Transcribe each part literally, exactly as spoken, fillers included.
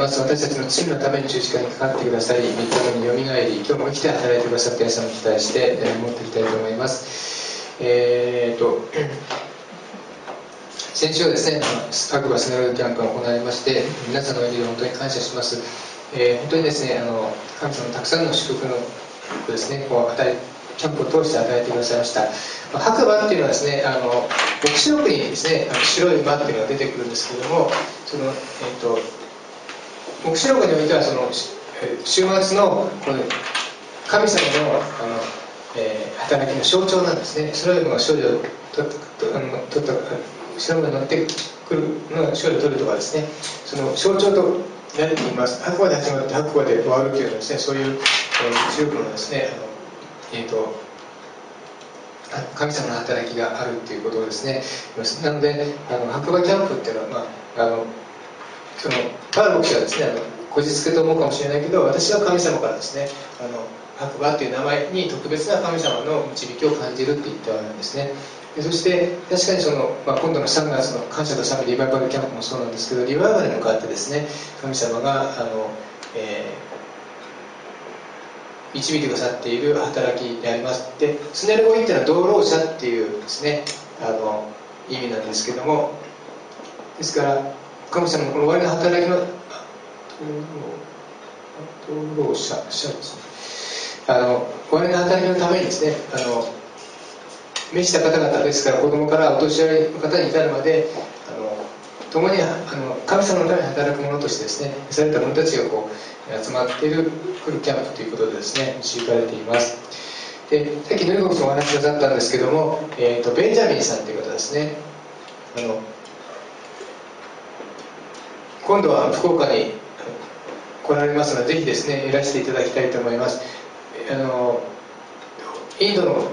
ます。私たちの罪のために十字架にかかってくださり、三日目によみがえり、今日も生きて働いてくださった皆さんを期待して、えー、持っていきたいと思います。えーと先週はですね、白馬スネローキャンプが行われまして、皆さんのお祈りを本当に感謝します。えー、本当にですね、あの神様のたくさんの祝福のですね、こう与えキャンプを通して与えてくださいました。まあ、白馬っていうのはですね、あの黙示録にですね、あの白い馬っていうのが出てくるんですけれども、そのえっ、ー、と黙示録においてはその週末のこの神様のあの、えー、働きの象徴なんですね。白い馬が勝利を取った白い馬に乗ってくるのが勝利を取るとかですね、その象徴となっています。白馬で始まって白馬で終わるというのはですね、そういう、えー、黙示録のですね、あのえーと、神様の働きがあるということですね。なのであの白馬キャンプっていうのは、まあ、あのそのパウロ牧師はですね、あのこじつけと思うかもしれないけど、私は神様からですね、あの白馬という名前に特別な神様の導きを感じるって言ったわけですね。でそして確かにその、まあ、今度のさんがつの感謝と賛美リバイバルキャンプもそうなんですけど、リバイバルに向かってですね、神様があの、えー導いてくださっている働きであります。で、スネルゴイっていうのは道路者っていうですね、あの意味なんですけども、ですから神様のこの終わりの働きの道路者者ですね、あの終わりの働きのためにですね、あの召した方々ですから、子供からお年寄りの方に至るまで、あの共にあの神様のために働く者としてですね、された者たちがこう集まっている来るキャンプということでですね、導かれています。で、さっきのりこさんお話しくださったんですけども、えーと、ベンジャミンさんという方ですね、あの今度は福岡に来られますので、ぜひですねいらしていただきたいと思います。あのインドの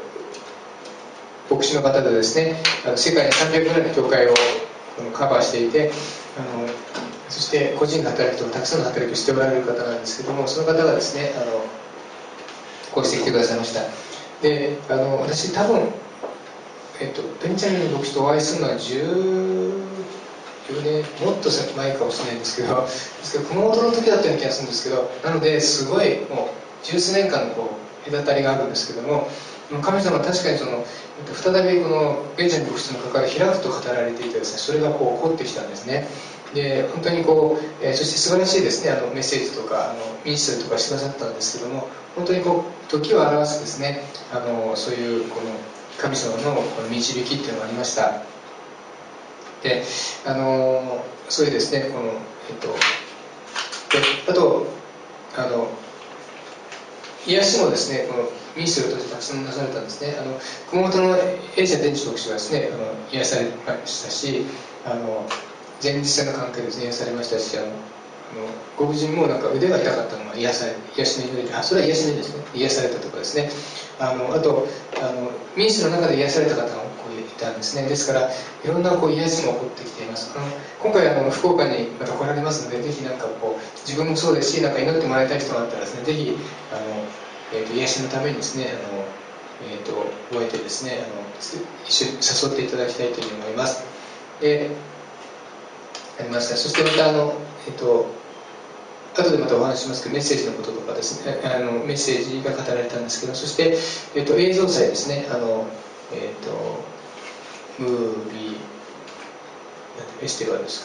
牧師の方でですね、あの世界にさんびゃくぐらいの教会をカバーしていて、あのそして個人の働きとかたくさんの働きをしておられる方なんですけども、その方がですね、あのこうしてきてくださいました。で、あの私多分、えっと、ベンチャミンの牧師とお会いするのはじゅうよねんもっと前かもしれないんですけど、ですけど熊本の時だったような気がするんですけど、なのですごいもう十数年間のこう隔たりがあるんですけども、神様は確かにその再びこのベンジャミン牧師との関わりを開くと語られていてですね、それがこう起こってきたんですね。で本当にこう、えー、そして素晴らしいですね、あのメッセージとかあのミニストリーとかしてくださったんですけども、本当にこう時を表すですね、あのそういうこの神様のこの導きっていうのがありました。であのそういうですね、このえっとであとあの癒しもですね、このミニストリーとしてたくさんなされたんですね。あの熊本のエイジャ天地牧師はですね、あの癒されましたし、あの前日性の関係ですね、癒されましたし、あのあのご婦人もなんか腕が痛かったのが癒され、癒しの祈りで、あ、それは癒しの祈りですね、癒されたとかですね、あのあとあの民主の中で癒された方がこういたんですね。ですからいろんなこう癒しも起こってきています。あの今回あの福岡にまた来られますので、ぜひなんかこう自分もそうですし、なんか祈ってもらいたい人があったらですね、ぜひあの、えー、と癒しのためにですね、あの、えー、と覚えてですね、あの一緒に誘っていただきたいというふうに思います。でありました。そしてまたあの、えっと、後でまたお話しますけど、メッセージのこととかですね、あのメッセージが語られたんですけど、そして、えっと、映像祭ですね、あの、えっと、ムービー、フェスティバルです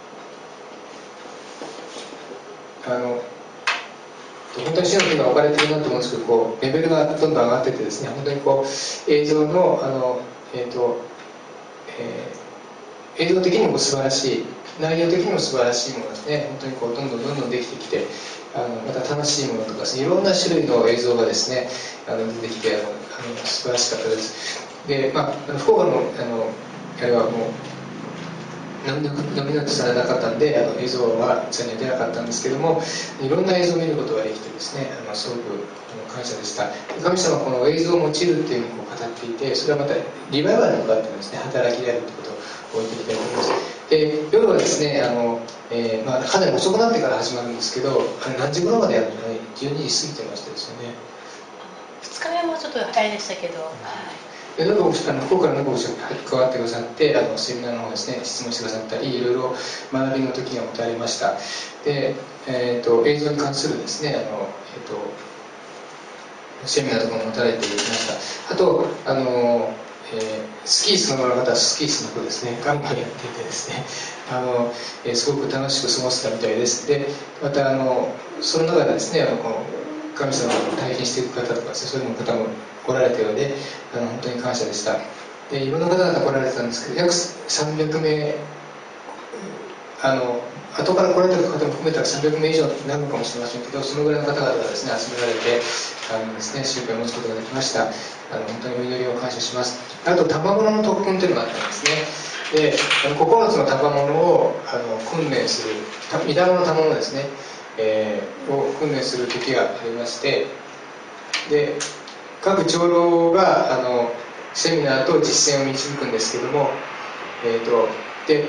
か。あの、本当に主の手が置かれているなと思うんですけど、こうレベルがどんどん上がっててですね、本当にこう映像の、あの、えっと、えー映像的にも素晴らしい、内容的にも素晴らしいものですね、本当にこうどんどんどんどんできてきて、あのまた楽しいものとかですね、いろんな種類の映像がですね、あの出てきて、あのあの素晴らしかったです。で、まあ、福岡のあのあれはもうノミネートされなかったんで、あの映像はそれには出なかったんですけども、いろんな映像を見ることができてですね、あのすごくあの感謝でした。神様はこの映像を用いるっていうふうにこう語っていて、それはまたリバイバルに向かってのですね、働きであるということを置いていきたいと思います。で、夜はですね、あの、えーまあ、かなり遅くなってから始まるんですけど、あれ何時頃までやるのかね、じゅうにじ過ぎてましたですよね。 ふつかめもちょっと早いでしたけど、はい、 でどうあの福岡の牧師が関わってくださってあのセミナーの方ですね質問してくださったりいろいろ学びの時が持たれました。で、えー、と映像に関するですねあの、えー、とセミナーとかも持たれていました。あとあの、えー、スキーその場の方はスキースの方ですねガンガンやっていてですねあの、えー、すごく楽しく過ごせたみたいです。でまたあのその中でですねあのこの神様を体験していく方とかそういう方も来られたようであの本当に感謝でした。でいろんな方々来られてたんですけど約さんびゃくめいあの後から来られた方も含めたらさんびゃくめい以上になるのかもしれませんけどそのぐらいの方々がですね集められてあのですね宗教を持つことができました。あの本当にお祈りを感謝します。あと賜物の特訓というのがあったんですね。であのここのつの賜物をあの訓練する御霊の賜物ですね、えー、を訓練する時がありましてで各長老があのセミナーと実践を導くんですけども、えーとで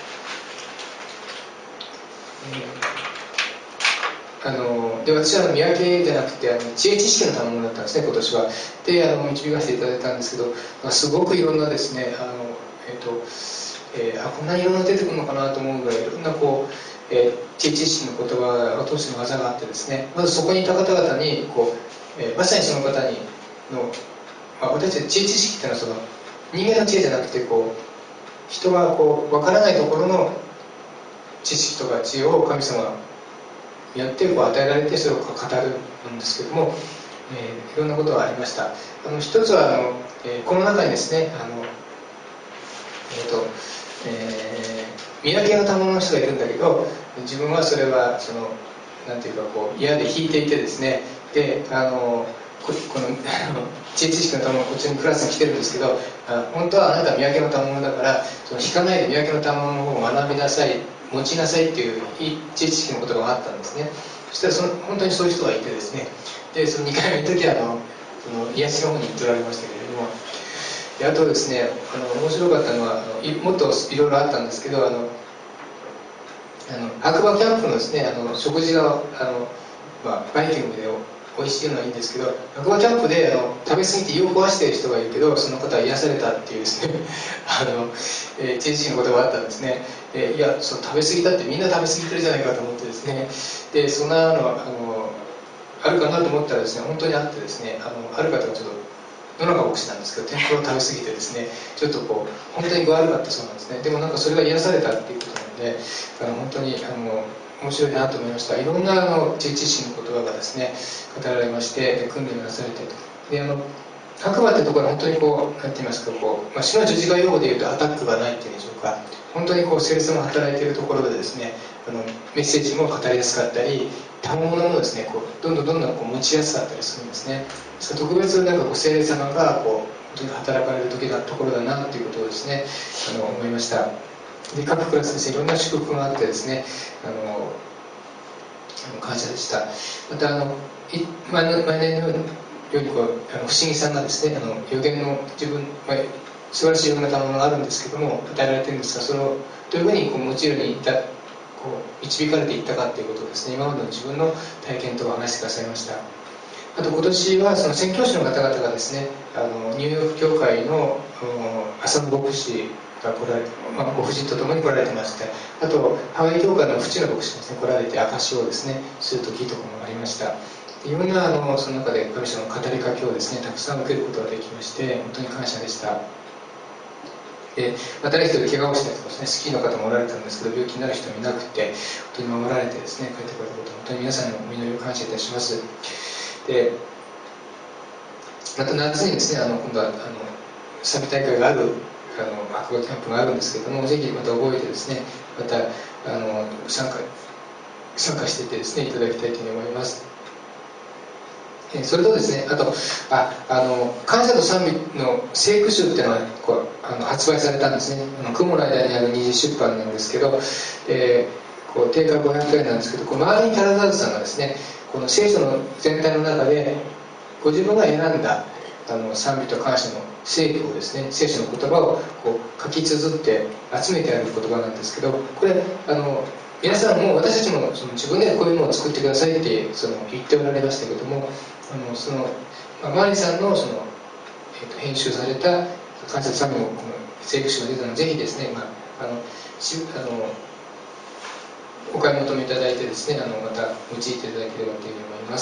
あので私は見分けじゃなくてあの知恵知識の賜物だったんですね今年は。であの導かせていただいたんですけどすごくいろんなですねあの、えーとえー、あこんなにいろんな出てくるのかなと思うぐらいいろんなこうえー、知恵知識の言葉を通しての技があってですねまずそこにいた方々にこう、えー、まさにその方にの、まあ、私たち知恵知識っていうのはその人間の知恵じゃなくてこう人がこう分からないところの知識とか知恵を神様によってこう与えられてそれを語るんですけども、えー、いろんなことがありました。あの一つはあの、えー、この中にですねあの、えーとえー、見分けの賜物の人がいるんだけど自分はそれはそのなんていうかこう嫌で引いていてですねであのここの知恵知識の賜物こっちにクラスに来てるんですけどあ本当はあなたは見分けの賜物だからその引かないで見分けの賜物の方を学びなさい持ちなさいっていう知恵知識の言葉があったんですね。そしたらその本当にそういう人がいてですねでそのにかいめの時はあのその癒しの方に行っておられましたけれどもであとですねあの面白かったのはあのもっといろいろあったんですけどあのあの白馬キャンプのですねあの食事があの、まあ、バイキングで美味しいのはいいんですけど白馬キャンプであの食べ過ぎて胃を壊している人がいるけどその方は癒されたっていうですねあの、えー、知恵知識の言葉があったんですね。でいやそう食べ過ぎだってみんな食べ過ぎてるじゃないかと思ってですねでそんなのあのあるかなと思ったらですね本当にあってですねあのある方がちょっと野中牧師なんですけど天ぷらを食べ過ぎてですねちょっとこう本当に具悪かったそうなんですね。でもなんかそれが癒されたっていうことなのであの本当にあの面白いなと思いました。いろんなあの知恵知識の言葉がですね語られましてで訓練なされてとであの白馬ってところは本当にこう何て言いますかこう、まあ、死の十字架用語でいうとアタックがないっていうんでしょうか本当にこう聖霊が働いているところでですねあのメッセージも語りやすかったり賜物もですねこうどんどんどんどんこう持ちやすかったりするんですね。ですから特別なんかこう聖霊様がこう本当に働かれる時だところだなということをですねあの思いました。で各クラスですねいろんな祝福があってですねあの感謝でした。またあの毎年のようにこうあの不思議さんがですねあの予言の自分、まあ、素晴らしいような賜物があるんですけども与えられてるんですがそれをどういうふうにこう用いるにいったこう導かれていったかということをですね今までの自分の体験と話してくださいました。あと今年はその宣教師の方々がですねあのニューヨーク教会の浅野牧師が来られて、まあ、ご婦人と共に来られてましてあとハワイ教会の淵野牧師ですね来られて証をですねする時とかもありました。いろんなあのその中で神様の語りかけをですねたくさん受けることができまして本当に感謝でした。でまたね一人怪我をしたりとかですねスキーの方もおられたんですけど病気になる人もいなくて本当に守られてですね帰ってこられたこと本当に皆さんのお祈りを感謝いたします。でまた夏にですねあの今度はあのサビ大会があるあの白馬キャンプがあるんですけどもぜひまた覚えてですねまたあの参加参加していってですねいただきたいというふうに思います。それとですねあとああの感謝と賛美の聖句集っていうのがこうあの発売されたんですね。あの雲の間にある二次出版なんですけど、えー、こう定価ごひゃくえんなんですけどこのマーリン・タラザーズさんがですねこの聖書の全体の中でご自分が選んだあの賛美と感謝の聖句をですね聖書の言葉をこう書き綴って集めてある言葉なんですけどこれあの皆さんも私たちもその自分でこういうものを作ってくださいってその言っておられましたけどもあのその、まあ、マリさんのその、 えっと、編集された感謝賛美のこの聖句書が出たので、ぜひですね、まあ、あのしあのお買い求めいただいてですね、あのまた用いていただければというふうに思います。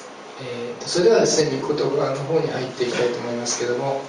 えー、とそれではですね、御言葉の方に入っていきたいと思いますけれども、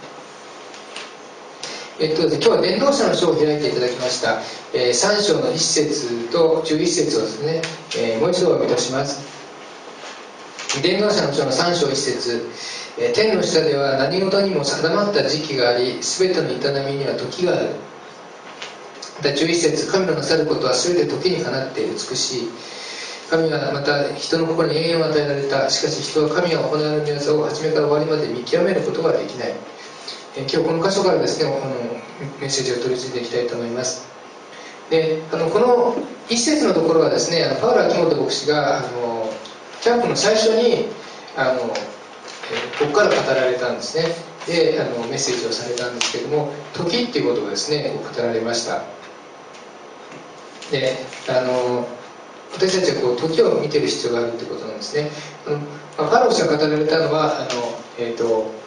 えっと、今日は伝道者の書を開いていただきました、えー、さん章のいち節とじゅういち節をですね、えー、もう一度お読みいたします。伝道者の書のさん章いち節、えー、天の下では何事にも定まった時期があり、すべての営みには時がある。またじゅういち節、神のなさることはすべて時にかなって美しい。神はまた人の心に永遠を与えられた。しかし人は神が行われる御業を初めから終わりまで見極めることができない。え今日この箇所からですね、あのメッセージを取り付いていきたいと思います。であのこの一節のところはですね、あのパウロ・秋元牧師があのキャンプの最初にあの、えここから語られたんですね。であのメッセージをされたんですけれども、時っていうことをですね語られました。であの私たちはこう時を見てる必要があるということなんですね。あのまあ、パウロ牧師が語られたのはあの、えーと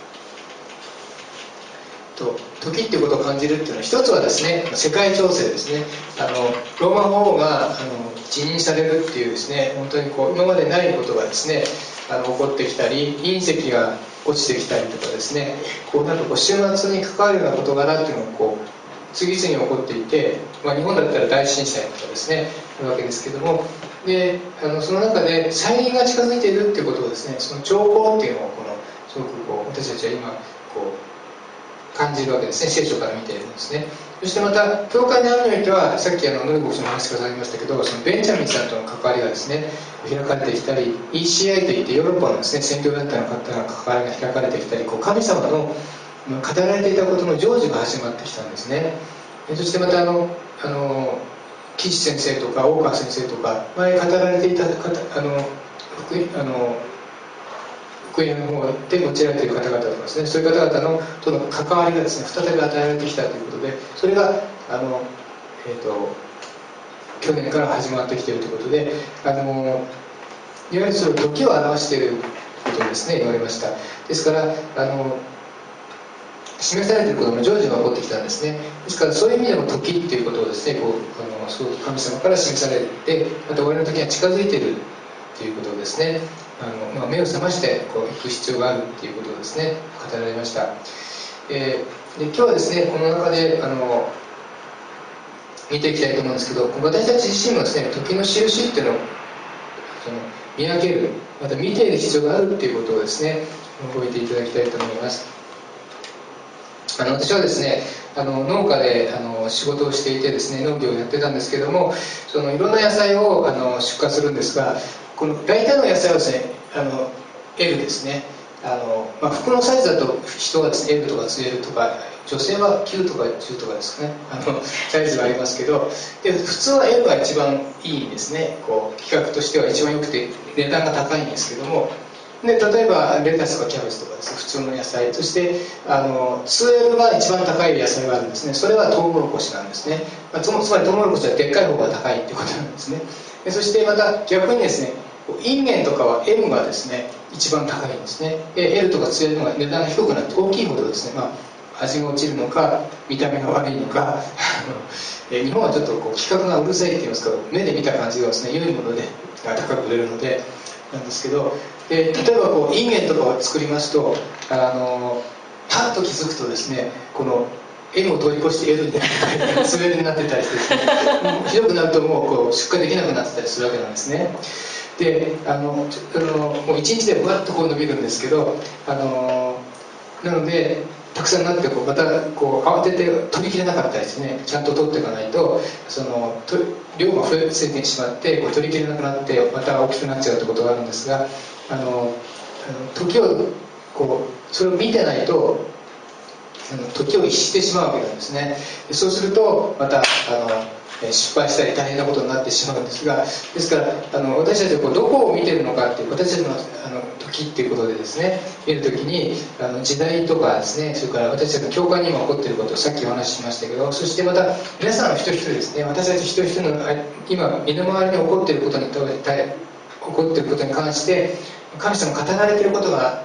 時っていうことを感じるっていうのは、一つはですね、世界情勢ですね。あのローマ法王があの辞任されるっていうですね、本当にこう今までないことがですね、あの起こってきたり、隕石が落ちてきたりとかですね、こうなんかこう終末に関わるような事柄っていうのがこう次々に起こっていて、まあ、日本だったら大震災とかですねあるわけですけども、であのその中で再臨が近づいているっていうことをですね、その兆候っていうのをこのすごくこう私たちは今こう感じるわけですね。聖書から見ているんですね。そしてまた教会の案においては、さっきあのノリ牧師の話からありましたけど、そのベンジャミンさんとの関わりがですね開かれてきたり、 イーシーアイ といってヨーロッパのですね宣教団体の方の関わりが開かれてきたり、こう神様の語られていたことの成就が始まってきたんですね。そしてまたあのあの岸先生とか大川先生とか前語られていた方、あのあの福音の方で用いられている方々とかですね、そういう方々のとの関わりがですね再び与えられてきたということで、それがあの、えー、と去年から始まってきているということで、あのいわゆるその時を表していることをですね言われました。ですからあの示されていることの成就が起こってきたんですね。ですからそういう意味でも時っていうことをですねこうあのすごく神様から示されて、また終わりの時には近づいているということをですね、あの、まあ、目を覚ましてこう行く必要があるということをですね語られました。えー、で今日はですねこの中であの見ていきたいと思うんですけど、私たち自身もですね時の印っていうのをその見上げる、また見ている必要があるっていうことをですね覚えていただきたいと思います。あの私はですねあの農家であの仕事をしていてですね農業をやってたんですけども、そのいろんな野菜をあの出荷するんですが、この大体の野菜はですねあの L ですね、あの、まあ、服のサイズだと人はですね L とか ツーエル とか、女性はきゅうとかじゅうとかですかね、あのサイズがありますけど、で普通は L が一番いいんですね。こう企画としては一番良くて値段が高いんですけども、で例えばレタスとかキャベツとかです、ね、普通の野菜、そしてあの ツーエル が一番高い野菜があるんですね。それはトウモロコシなんですね。まあ、つまりトウモロコシはでっかい方が高いっていうことなんですね。でそしてまた逆にですねインゲンとかは エム がですね一番高いんですね。で エル とか ツーエル の方が値段が低くなって大きいほどですね、まあ、味が落ちるのか見た目が悪いのかえ日本はちょっとこう規格がうるさいって言いますか、目で見た感じがですね良いもので高く売れるのでなんですけど、で例えばこうインゲンとかを作りますと、あのパッと気づくとですねこの M を通り越して L になってたりツーエルになってたりしてですねひどくなるともうこう出荷できなくなってたりするわけなんですね。であのあのもういちにちでバッとこう伸びるんですけど、あのなのでたくさんなってこうまたこう慌てて取りきれなかったりですね、ちゃんと取っていかないとそのと量が増えすぎてしまってこう取りきれなくなってまた大きくなっちゃうということがあるんですが、あのあの時をこうそれを見てないと時を逸してしまうわけなんですね。そうするとまたあの失敗したり大変なことになってしまうんですが、ですからあの私たちはこうどこを見てるのかっていう、私たちのあの時っていうことでですね見るときにあの時代とかですね、それから私たちの教会に今起こっていることをさっきお話ししましたけど、そしてまた皆さん一人一人ですね、私たち一人一人の今身の回りに起こっていることに起こっていることに関して神様が語られていることが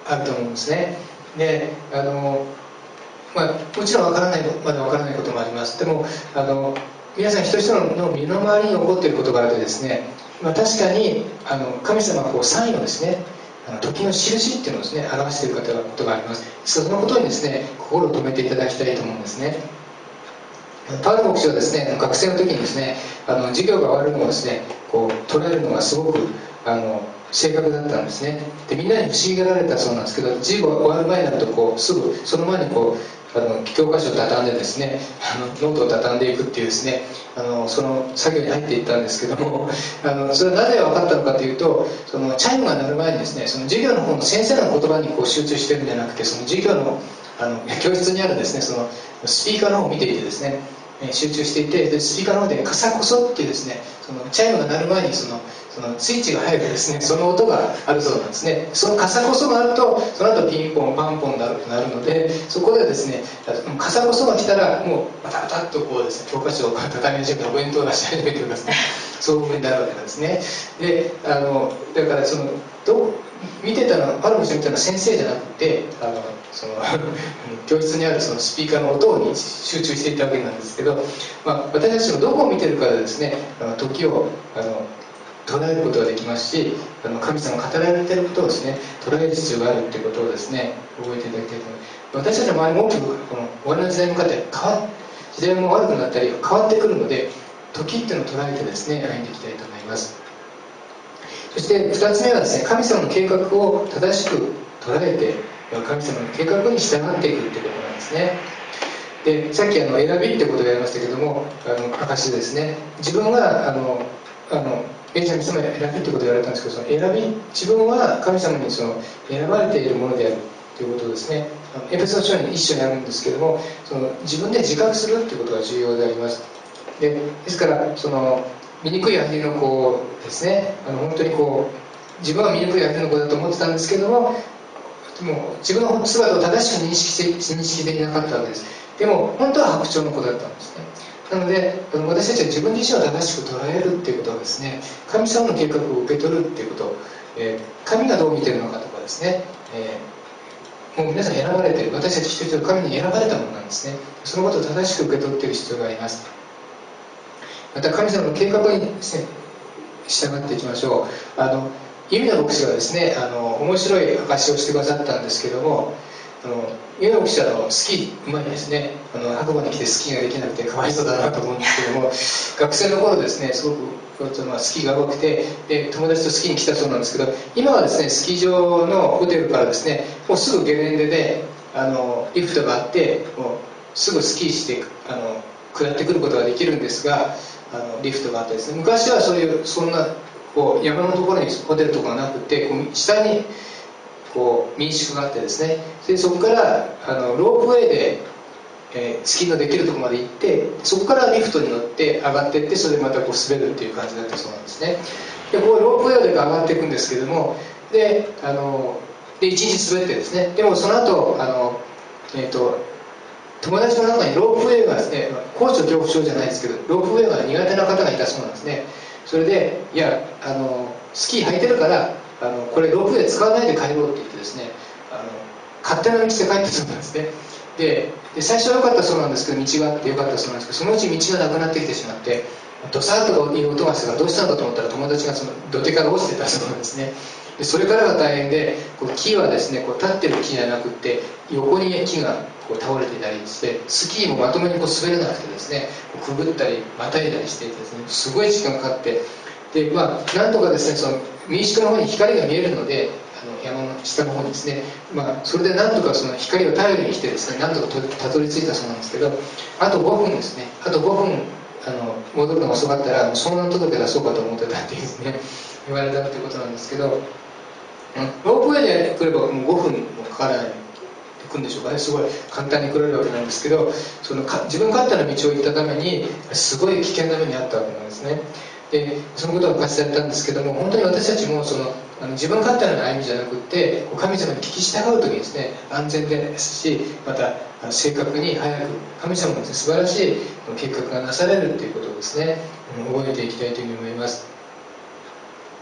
あると思うんですね。であの、まあ、もちろん分からないまだ分からないこともあります。でもあの皆さん一人一人の身の回りに起こっていることがあるとですね、まあ、確かにあの神様はこうサインをですね、あの時の印っていうのをですね表している方ことがあります。そのことにですね心を留めていただきたいと思うんですね。パウロ牧師はですね学生の時にですねあの授業が終わるのをですねこう捉えるのがすごくあの正確だったんですね。でみんなに不思議がられたそうなんですけど、授業が終わる前になるとこうすぐその前にこうあの教科書を畳んでですねあのノートを畳んでいくっていうですねあのその作業に入っていったんですけども、あのそれはなぜ分かったのかというと、そのチャイムが鳴る前にですねその授業の方の先生の言葉にこう集中してるんじゃなくて、その授業のあの教室にあるですねそのスピーカーの方を見ていてですね集中していて、でスピーカーの方でカサコソっていうですねそのチャイムが鳴る前にそのそのスイッチが入るとですねその音があるそうなんですね。そのカサコソがあるとその後ピンポンパンポンなるとなるので、そこでですねカサコソが来たらもうバタバタっとこうですね教科書を畳み始めてお弁当を出し始めてですねそういう風になるわけなんですね。であのだからそのど見てたのはパルム氏みたいな先生じゃなくてあのその教室にあるそのスピーカーの音に集中していたわけなんですけど、まあ、私たちのどこを見てるかでですねあの時をあの捉えることができますし、あの神様が語られていることをですね捉える必要があるということをですね覚えていただきたいと思います。私たちの周りも大きくこの終わりの時代に向かって変わ時代も悪くなったり変わってくるので、時っていうのを捉えてですね歩んでいきたいと思います。そしてふたつめはですね、神様の計画を正しく捉えて神様の計画に従っていくということなんですね。でさっきあの選びってことをやりましたけども、あの証ですね、自分があのあのエリザベス様に選びってことを言われたんですけど、その選び自分は神様にその選ばれているものであるということをですね、あのエペソ書に一緒にあるんですけども、その自分で自覚するということが重要であります。でですからその醜い味の子ですね、あの本当にこう自分は醜い味の子だと思ってたんですけども、もう自分の姿を正しく認識して認識できなかったわけです。でも本当は白鳥の子だったんですね。なので私たちは自分自身を正しく捉えるっていうことはですね、神様の計画を受け取るっていうこと、えー、神がどう見てるのかとかですね、えー、もう皆さん選ばれている、私たち一人一人神に選ばれたものなんですね。そのことを正しく受け取っている必要があります。また神様の計画にですね従っていきましょう。あの弓野牧師がですねあの面白い証しをしてくださったんですけども、あの弓野牧師はあのスキーうまいですね。あの白馬に来てスキーができなくてかわいそうだなと思うんですけども、学生の頃ですねすごく、まあ、スキーが上手くて、で友達とスキーに来たそうなんですけど、今はですねスキー場のホテルからですねもうすぐゲレンデであのリフトがあって、もうすぐスキーしてあの下ってくることができるんですが、あのリフトがあってですね、昔はそういうそんなこう山のところにホテルとかがなくて、こう下にこう民宿があってですね、でそこからあのロープウェイで、えー、スキーのできるところまで行って、そこからリフトに乗って上がっていって、それでまたこう滑るっていう感じだったそうなんですね。でこうロープウェイで上がっていくんですけども、であので一日滑ってですね、でもその後あのえっ、ー、と友達の中にロープウェイがですね、高所恐怖症じゃないですけどロープウェイが苦手な方がいたそうなんですね。それでいやあのスキー履いてるからあのこれロープウェイ使わないで帰ろうって言ってですね、あの勝手な道で帰ってそうなんですね。でで最初は良かったそうなんですけど、道があって良かったそうなんですけど、そのうち道がなくなってきてしまって、ドサッという音がしてからどうしたのかと思ったら、友達がその土手から落ちてたそうなんですね。でそれからが大変で、こう木はですねこう立ってる木じゃなくて横に木がこう倒れていたりして、スキーもまともにこう滑れなくてですね、くぐったりまたいだりしていてですね、すごい時間がかかって、でまあなんとかですねその民宿の方に光が見えるので、あの山の下の方にですね、まあ、それでなんとかその光を頼りにしてですね、なんとかたどり着いたそうなんですけど、あとごふんですね、あとごふんあの戻るのが遅かったら遭難届出そうかと思ってたっていうですね言われたということなんですけど、ロープウェイで来ればもうごふんもかからないで来るんでしょうかね。すごい簡単に来れるわけなんですけど、そのか自分勝手な道を行ったためにすごい危険な目に遭ったわけなんですね。でそのことが明かされたんですけども、本当に私たちもそのあの自分勝手な歩みじゃなくって神様に聞き従う時にですね安全ですし、また正確に早く神様の素晴らしい計画がなされるということをですね覚えていきたいというふうに思います。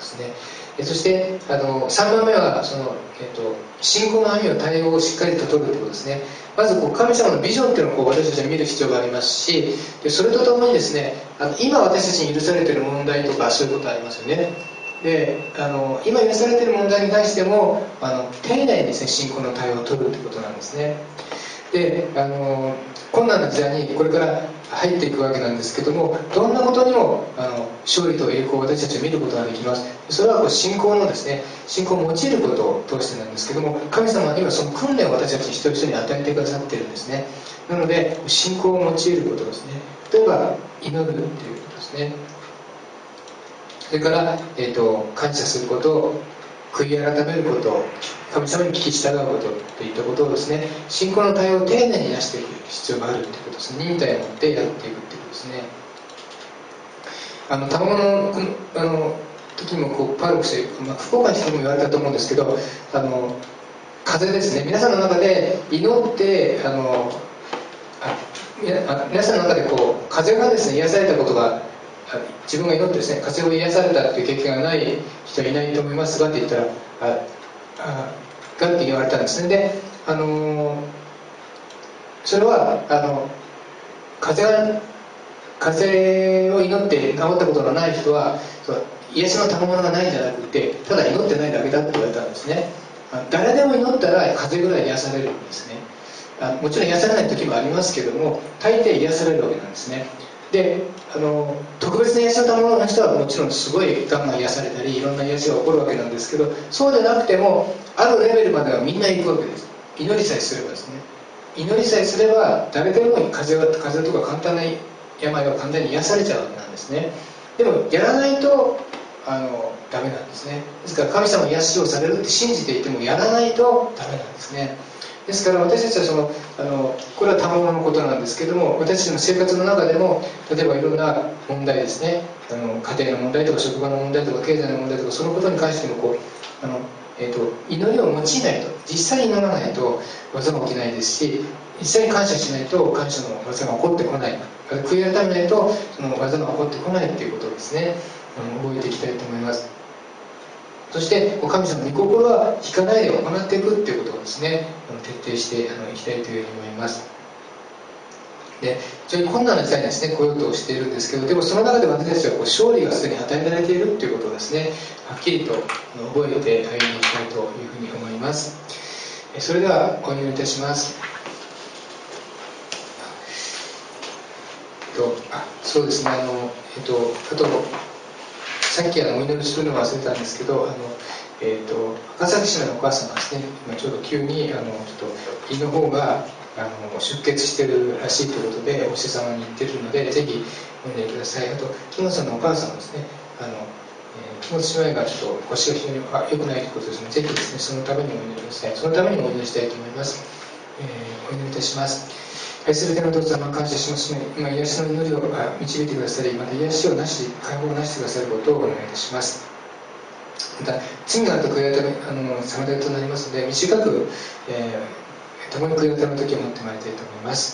ですね。そしてあのさんばんめはその、えっと、信仰の網を対応をしっかりと取るということですね。まずこう神様のビジョンというのをこう私たちは見る必要がありますし、でそれとともにですね、あの今私たちに許されている問題とかそういうことありますよね。であの今許されている問題に対してもあの丁寧にですね信仰の対応を取るということなんですね。であの困難な時代にこれから入っていくわけなんですけども、どんなことにもあの勝利と栄光を私たちは見ることができます。それはこう信仰のですね信仰を用いることを通してなんですけども、神様は今その訓練を私たち一人一人に与えてくださっているんですね。なので信仰を用いることですね。例えば祈るということですね。それから、えーと、感謝すること、悔い改めること、神様に聞き従うことといったことをですね、信仰の対応を丁寧に出していく必要があるということですね。忍耐を持ってやっていくということですね。あの卵のあの時もこうパウロ牧師、まあ、福岡の人も言われたと思うんですけど、あの風ですね、皆さんの中で祈ってあのあ皆さんの中でこう風がですね癒されたことが、自分が祈ってですね風を癒されたという経験がない人はいないと思いますがって言ったら、ああがって言われたんですね。で、あのそれはあの風が風邪を祈って治ったことのない人は癒しの賜物がないんじゃなくて、ただ祈ってないだけだって言われたんですね。誰でも祈ったら風邪ぐらい癒されるんですね。もちろん癒されない時もありますけども、大抵癒されるわけなんですね。であの特別な癒しの賜物の人はもちろんすごいがんが癒されたりいろんな癒しが起こるわけなんですけど、そうでなくてもあるレベルまではみんな行くわけです。祈りさえすればですね、祈りさえすれば誰でも風邪は風邪とか簡単な病は簡単に癒されちゃうわけなんですね。でもやらないとあのダメなんですね。ですから神様癒しをされるって信じていてもやらないとダメなんですね。ですから私たちはそのあのこれは賜物のことなんですけども、私たちの生活の中でも例えばいろんな問題ですね、あの家庭の問題とか職場の問題とか経済の問題とかそのことに関してもこうあの、えー、と祈りを用いないと、実際に祈らないと技が起きないですし、実際に感謝しないと感謝の技が起こってこない、悔い改めないとその技が起こってこないということをですね、あの覚えていきたいと思います。そして神様の御心は引かないで行っていくっていうことをですね、徹底していきたいというふうに思います。で非常に困難な時代にですね来ようとしているんですけど、でもその中で私たちはこう勝利がすでに与えられているということをですね、はっきりと覚えて歩んでいきたいというふうに思います。それではお祈りいたします。とあそうですね、あの、えっと、あとさっきあのお祈りするのを忘れたんですけど、あの、えー、と赤崎市のお母様ですね、今ちょうど急にあのちょっと胃の方があの出血してるらしいということでお医者様に言ってるので、ぜひお祈りください。あと木本さんのお母さんですね、あの、えー、木本姉妹がちょっと腰が非常に良くないということですので、ぜひですねそのためにお祈りください。そのためにもお祈りしたいと思います。えー、お祈りいたします。愛する天のお父様、感謝しますね。今癒しの祈りを導いてくださり、また癒しをなし解放をなしてくださることをお願いいたします。また罪があった悔い改めあの妨げとなりますので、短く、えー、共に悔い改めの時を持ってまいりたいと思います。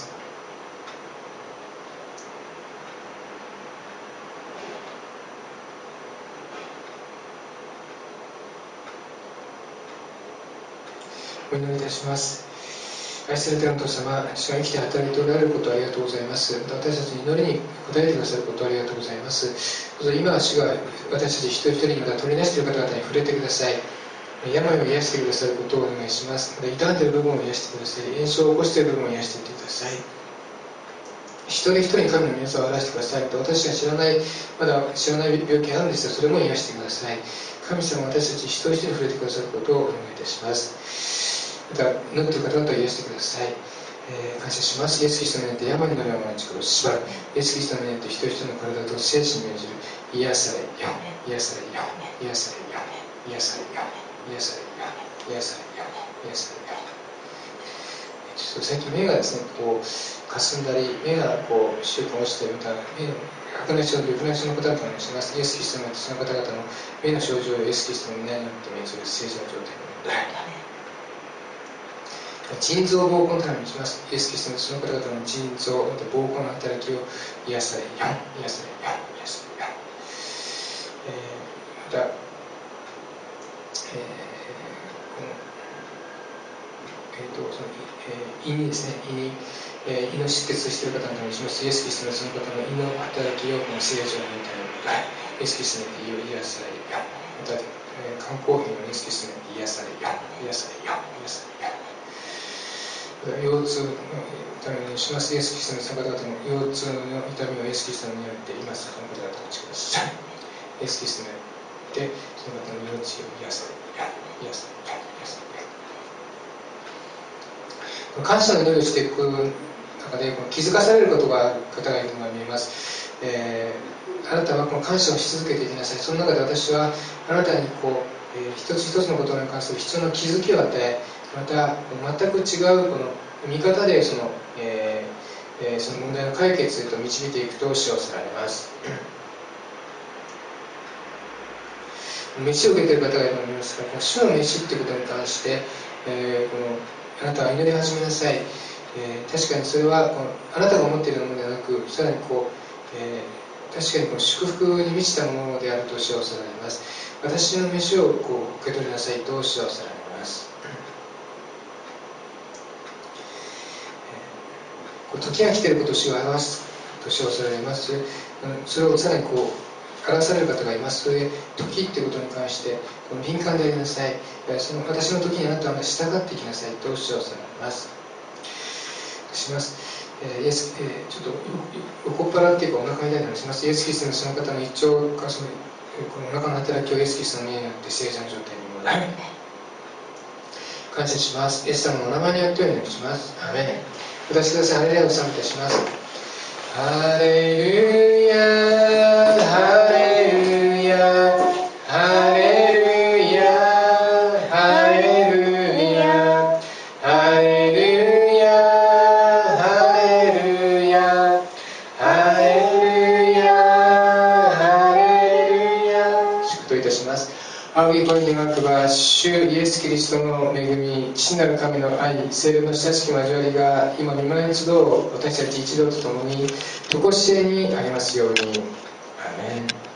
お祈りいたします。愛する天のお父様、主が生きて働いておられることをありがとうございます。また私たちの祈りに応えてくださることをありがとうございます。どうぞ今は主が私たち一人一人にまた取りなしている方々に触れてください。病を癒してくださることをお願いします。また傷んでいる部分を癒してください。炎症を起こしている部分を癒していってください。一人一人に神の皆さんを表してください。私が知らないまだ知らない病気があるんですが、それも癒してください。神様は私たち一人一人に触れてくださることをお願いいたします。また祈っている方々を癒してください。えー、感謝します。イエス・キリストのによって病になるような力を縛る。イエス・キリストのによって一人一人の体と精神に命じる。癒されよ、癒されよ、癒されよ、癒されよ、癒されよ、癒されよ、癒されよ。ちょっと最近目がですね、こう霞んだり、目がこうシュート落ちて、また目の白内障と緑内障の方々もします。イエス・キリストによってその方々の目の症状をイエス・キリストの皆によって命じる正常な状態になる。腎臓膀胱のためにします。イエス・キリストのその方々の腎臓、また膀胱の働きを癒されよ、癒されよ、癒されよ。えー、またえー、この、えーとそのえー、胃にですね、胃に、えー、胃の出血している方のためにします。イエス・キリストのその方の胃の働きをこの聖女のみたいな、イエス・キリストによって癒されよ。また、えー、肝硬変のイエス・キリストによって癒されよ。癒されよ。癒されよ。腰痛のためにします。イエス・キリストのその方々の腰痛の痛みをイエス・キリストによって今その方々をお持ちください。イエス・キリストによってその方の命を癒されよ。癒されよ。癒されよ。感謝の祈りをしていく中でこの気づかされることがある方がいるのが見えます、えー、あなたはこの感謝をし続けていきなさい。その中で私はあなたにこう、えー、一つ一つのことに関する必要な気づきを与え、また全く違うこの見方でその、えーえー、その問題の解決へと導いていくと主をさられます。飯を受けている方がいるのを見ますが、この主の飯ということに関して、えー、このあなたは祈り始めなさい。えー、確かにそれはこのあなたが思っているものではなく、さらにこう、えー、確かにこの祝福に満ちたものであると主をさられます。私の飯をこう受け取りなさいと主をさられます。えー、時が来ていることを主が表すと主をさられます。それをさらにこう表される方がいます。それで時っていうことに関してこの敏感でありなさい。その私の時にあなたは従っていきなさいと主をさられます。します。えー、イエス、えー、ちょっと横っ腹っていうかお腹みたいなのをします。イエス・キリストのその方の一丁かそのこのお腹の働きをイエス・キリストの家によって正常な状態に戻る。感謝します。イエス様のお名前によってお祈りします。アーメン。お出しください。ハレルヤを賛美いたします。ハレルヤハレルヤハレルヤハレルヤハレルヤハレルヤハレルヤハレルヤ。祝祷いたします。仰ぎ声に願くば主イエス・キリストの恵み、父なる神の愛、聖霊の親しき交わりが今御前一同私たち一同とともに常しえにありますように。アーメン。